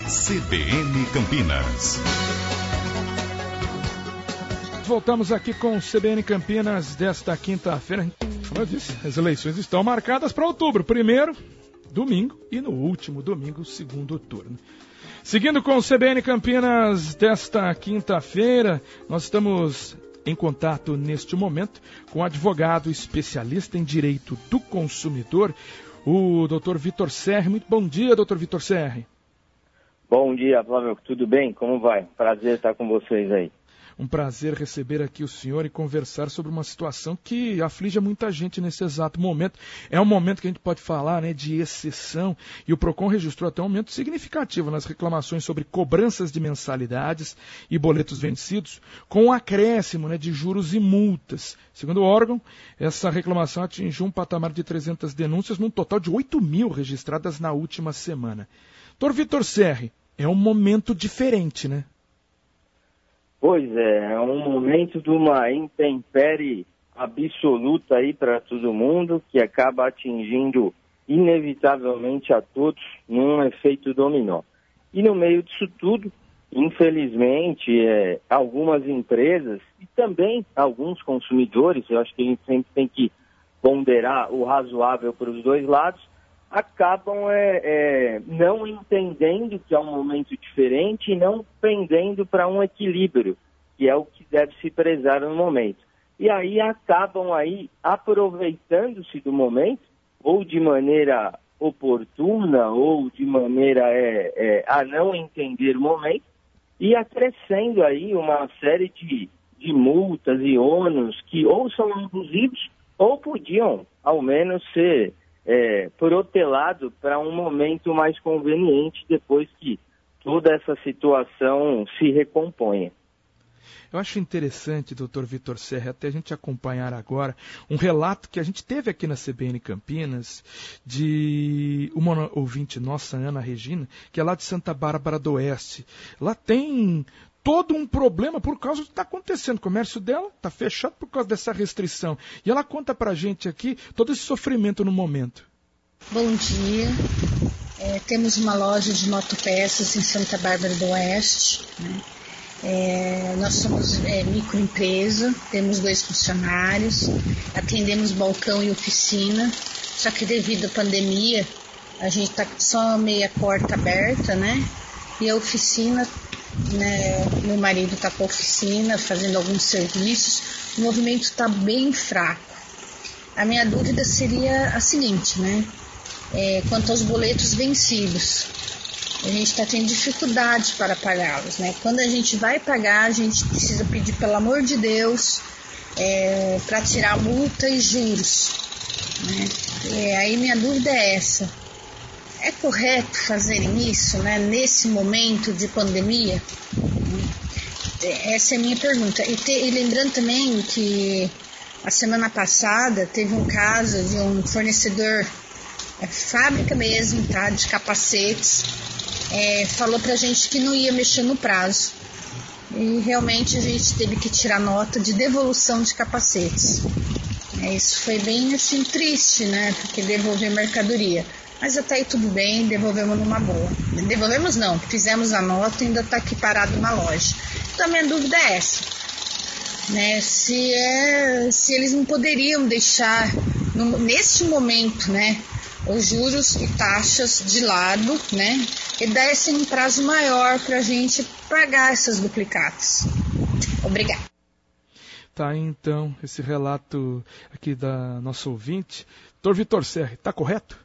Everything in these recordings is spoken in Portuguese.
CBN Campinas. Voltamos aqui com o CBN Campinas desta quinta-feira. Como eu disse, as eleições estão marcadas para outubro, primeiro domingo e no último domingo, segundo turno. Seguindo com o CBN Campinas desta quinta-feira, nós estamos em contato neste momento com o advogado especialista em direito do consumidor, o Dr. Vitor Serri. Muito bom dia, Dr. Vitor Serri. Bom dia, Flávio. Tudo bem? Como vai? Prazer estar com vocês aí. Um prazer receber aqui o senhor e conversar sobre uma situação que aflige muita gente nesse exato momento. É um momento que a gente pode falar, né, de exceção, e o PROCON registrou até um aumento significativo nas reclamações sobre cobranças de mensalidades e boletos vencidos, com um acréscimo, né, de juros e multas. Segundo o órgão, essa reclamação atingiu um patamar de 300 denúncias, num total de 8 mil registradas na última semana. Dr. Vitor Serri, é um momento diferente, né? Pois é um momento de uma intempérie absoluta aí para todo mundo, que acaba atingindo inevitavelmente a todos num efeito dominó. E no meio disso tudo, infelizmente, algumas empresas e também alguns consumidores, eu acho que a gente sempre tem que ponderar o razoável para os dois lados, acabam não entendendo que é um momento diferente e não pendendo para um equilíbrio, que é o que deve se prezar no momento. E aí acabam aí aproveitando-se do momento, ou de maneira oportuna, ou de maneira a não entender o momento, e acrescendo aí uma série de multas e ônus que ou são abusivos ou podiam, ao menos, ser protelado para um momento mais conveniente depois que toda essa situação se recomponha. Eu acho interessante, Dr. Vitor Serri, até a gente acompanhar agora um relato que a gente teve aqui na CBN Campinas de uma ouvinte nossa, Ana Regina, que é lá de Santa Bárbara do Oeste. Lá tem todo um problema por causa do que está acontecendo. O comércio dela está fechado por causa dessa restrição. E ela conta para a gente aqui todo esse sofrimento no momento. Bom dia. Temos uma loja de motopeças em Santa Bárbara do Oeste, né? Nós somos microempresa, temos 2 funcionários, atendemos balcão e oficina, só que devido à pandemia, a gente está só meia porta aberta, né? E a oficina, né, meu marido está com a oficina, fazendo alguns serviços, o movimento está bem fraco. A minha dúvida seria a seguinte, né? Quanto aos boletos vencidos, a gente está tendo dificuldade para pagá-los, né? Quando a gente vai pagar, a gente precisa pedir, pelo amor de Deus, para tirar multa e juros, né? Aí minha dúvida é essa: é correto fazerem isso, né, nesse momento de pandemia? Essa é a minha pergunta. E lembrando também que a semana passada teve um caso de um fornecedor, fábrica mesmo, tá, de capacetes, falou pra gente que não ia mexer no prazo. E realmente a gente teve que tirar nota de devolução de capacetes. Isso foi bem assim triste, né, porque devolver mercadoria. Mas até aí tudo bem, devolvemos numa boa. Devolvemos não, fizemos a nota e ainda está aqui parado na loja. Então a minha dúvida é essa, né? Se eles não poderiam deixar, neste momento, né, os juros e taxas de lado, né, e dessem um prazo maior para a gente pagar essas duplicatas. Obrigada. Tá, então, esse relato aqui da nossa ouvinte. Dr. Vitor Serri, está correto?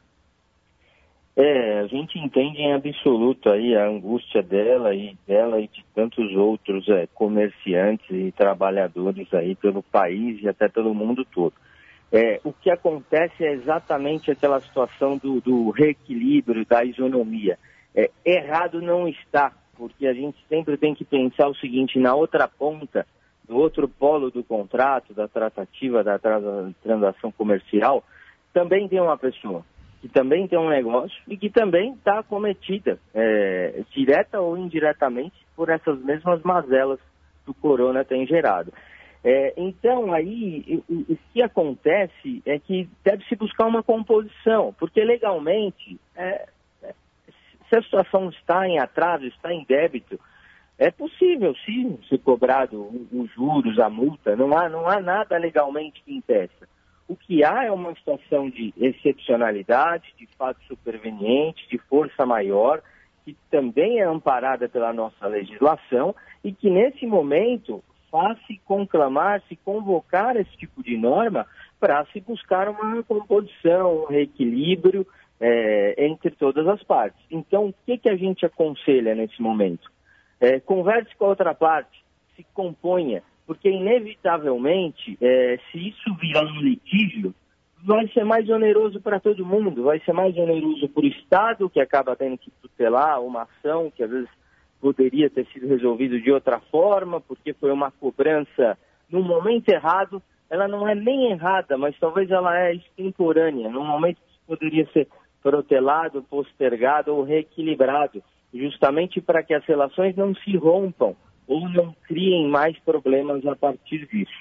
A gente entende em absoluto aí a angústia dela e de tantos outros comerciantes e trabalhadores aí pelo país e até pelo mundo todo. O que acontece é exatamente aquela situação do reequilíbrio, da isonomia. Errado não está, porque a gente sempre tem que pensar o seguinte: na outra ponta, no outro polo do contrato, da tratativa, da transação comercial, também tem uma pessoa que também tem um negócio e que também está acometida, direta ou indiretamente, por essas mesmas mazelas que o corona tem gerado. Então, aí, o que acontece é que deve-se buscar uma composição, porque legalmente se a situação está em atraso, está em débito, é possível sim ser cobrado os juros, a multa, não há nada legalmente que impeça. O que há é uma situação de excepcionalidade, de fato superveniente, de força maior, que também é amparada pela nossa legislação e que nesse momento faz-se conclamar, se convocar esse tipo de norma para se buscar uma composição, um reequilíbrio entre todas as partes. Então, o que a gente aconselha nesse momento? Converse com a outra parte, se componha, porque inevitavelmente, se isso virar um litígio, vai ser mais oneroso para todo mundo, vai ser mais oneroso para o Estado, que acaba tendo que tutelar uma ação que às vezes poderia ter sido resolvido de outra forma, porque foi uma cobrança no momento errado. Ela não é nem errada, mas talvez ela é extemporânea, num momento que poderia ser protelado, postergado ou reequilibrado, justamente para que as relações não se rompam ou não criem mais problemas a partir disso.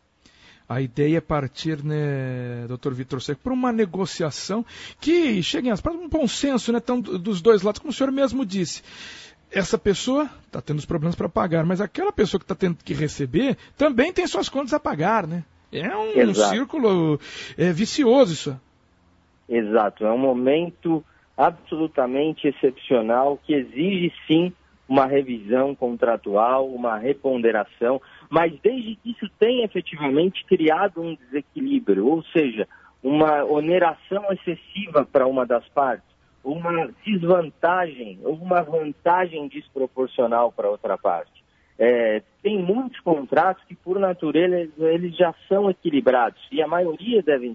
A ideia é partir, né, Dr. Vitor Seco, para uma negociação que chegue às partes, um consenso, né, dos dois lados, como o senhor mesmo disse. Essa pessoa está tendo os problemas para pagar, mas aquela pessoa que está tendo que receber também tem suas contas a pagar, né? É um círculo vicioso isso. Exato, é um momento absolutamente excepcional que exige sim uma revisão contratual, uma reponderação, mas desde que isso tenha efetivamente criado um desequilíbrio, ou seja, uma oneração excessiva para uma das partes, uma desvantagem ou uma vantagem desproporcional para outra parte. Tem muitos contratos que, por natureza, eles já são equilibrados, e a maioria devem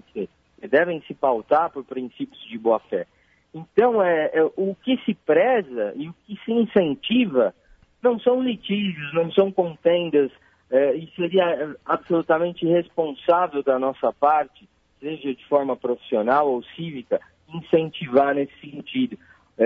se pautar por princípios de boa-fé. Então, o que se preza e o que se incentiva não são litígios, não são contendas, e seria absolutamente irresponsável da nossa parte, seja de forma profissional ou cívica, incentivar nesse sentido.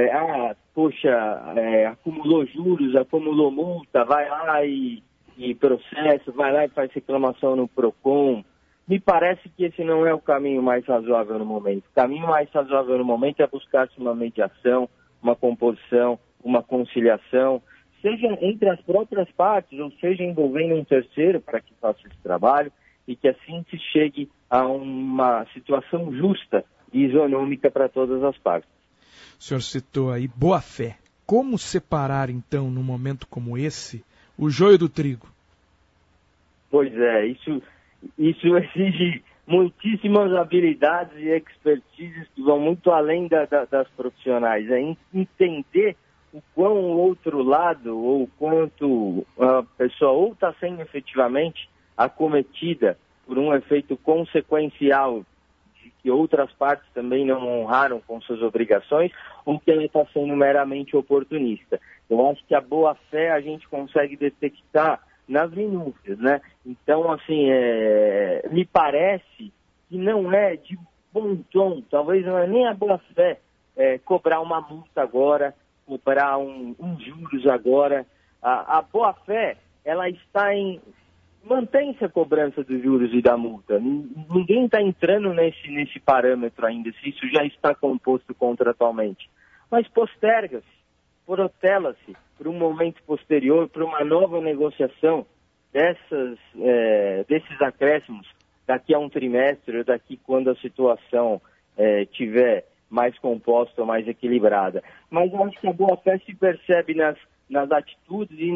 Acumulou juros, acumulou multa, vai lá e processa, vai lá e faz reclamação no PROCON. Me parece que esse não é o caminho mais razoável no momento. O caminho mais razoável no momento é buscar-se uma mediação, uma composição, uma conciliação, seja entre as próprias partes, ou seja envolvendo um terceiro para que faça esse trabalho e que assim se chegue a uma situação justa e isonômica para todas as partes. O senhor citou aí boa-fé. Como separar, então, num momento como esse, o joio do trigo? Pois é, isso exige muitíssimas habilidades e expertises que vão muito além das profissionais. É entender o quão o outro lado, ou quanto a pessoa ou está sendo efetivamente acometida por um efeito consequencial de que outras partes também não honraram com suas obrigações, ou que ela está sendo meramente oportunista. Eu acho que a boa-fé a gente consegue detectar nas minúcias, né? Então, assim, me parece que não é de bom tom, talvez não é nem a boa-fé cobrar uma multa agora, cobrar um juros agora. A boa-fé, ela está em... Mantém-se a cobrança dos juros e da multa. Ninguém está entrando nesse parâmetro ainda, se isso já está composto contratualmente. Mas posterga-se, protela-se para um momento posterior, para uma nova negociação desses acréscimos daqui a um trimestre, ou daqui quando a situação tiver mais composta ou mais equilibrada. Mas eu acho que a boa-fé se percebe nas atitudes e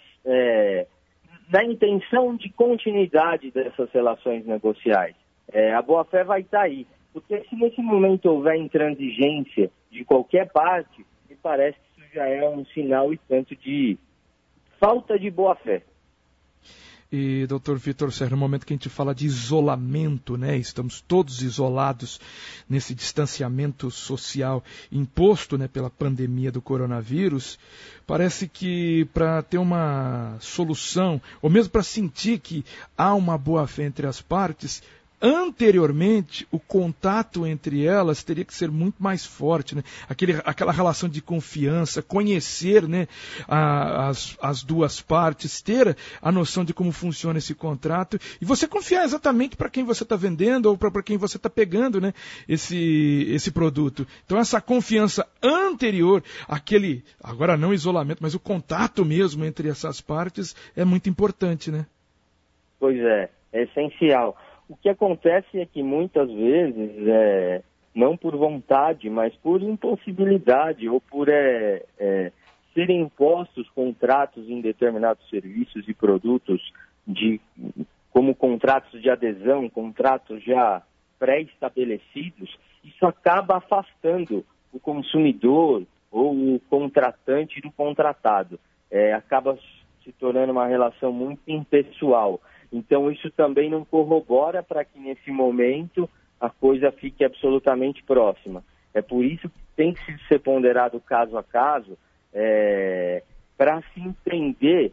na intenção de continuidade dessas relações negociais. A boa-fé vai estar aí, porque se nesse momento houver intransigência de qualquer parte, me parece que isso já é um sinal e tanto de falta de boa-fé. E, doutor Vitor Serra, no momento que a gente fala de isolamento, né, estamos todos isolados nesse distanciamento social imposto, né, pela pandemia do coronavírus, parece que para ter uma solução, ou mesmo para sentir que há uma boa-fé entre as partes, anteriormente o contato entre elas teria que ser muito mais forte, né? Aquela relação de confiança, conhecer, né, as duas partes, ter a noção de como funciona esse contrato e você confiar exatamente para quem você está vendendo ou para quem você está pegando, né, esse produto. Então essa confiança anterior, agora não isolamento, mas o contato mesmo entre essas partes é muito importante, né? Pois é essencial. O que acontece é que muitas vezes, não por vontade, mas por impossibilidade ou por serem impostos contratos em determinados serviços e produtos como contratos de adesão, contratos já pré-estabelecidos, isso acaba afastando o consumidor ou o contratante do contratado. Acaba se tornando uma relação muito impessoal. Então, isso também não corrobora para que, nesse momento, a coisa fique absolutamente próxima. É por isso que tem que ser ponderado caso a caso, para se entender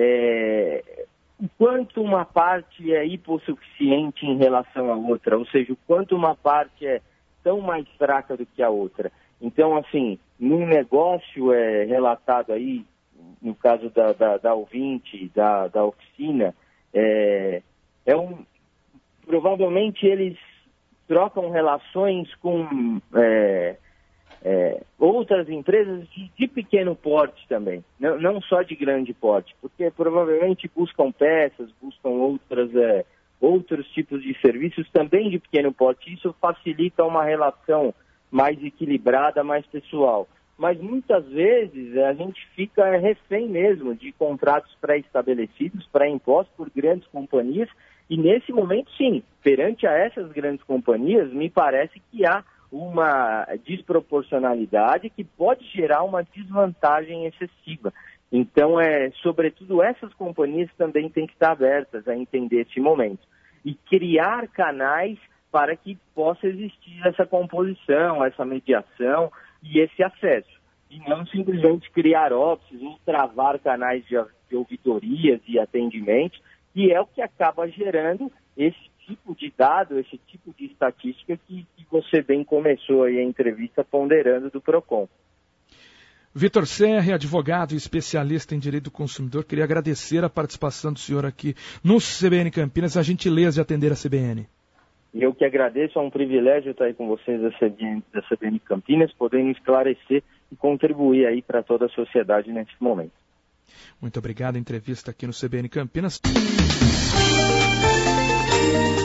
o quanto uma parte é hipossuficiente em relação à outra, ou seja, o quanto uma parte é tão mais fraca do que a outra. Então, assim, num negócio relatado aí, no caso da ouvinte, da oficina, provavelmente eles trocam relações com outras empresas de pequeno porte também, não só de grande porte, porque provavelmente buscam peças, buscam outros tipos de serviços também de pequeno porte. Isso facilita uma relação mais equilibrada, mais pessoal. Mas muitas vezes a gente fica refém mesmo de contratos pré-estabelecidos, pré-impostos por grandes companhias, e nesse momento, sim, perante a essas grandes companhias, me parece que há uma desproporcionalidade que pode gerar uma desvantagem excessiva. Então, sobretudo, essas companhias também têm que estar abertas a entender esse momento e criar canais para que possa existir essa composição, essa mediação e esse acesso. E não simplesmente criar offices ou travar canais de ouvidorias e atendimentos, que é o que acaba gerando esse tipo de dado, esse tipo de estatística que você bem começou aí a entrevista ponderando do PROCON. Vitor Serri, advogado e especialista em direito do consumidor, queria agradecer a participação do senhor aqui no CBN Campinas, a gentileza de atender a CBN. E eu que agradeço, é um privilégio estar aí com vocês da CBN Campinas, podendo esclarecer e contribuir aí para toda a sociedade nesse momento. Muito obrigado, entrevista aqui no CBN Campinas.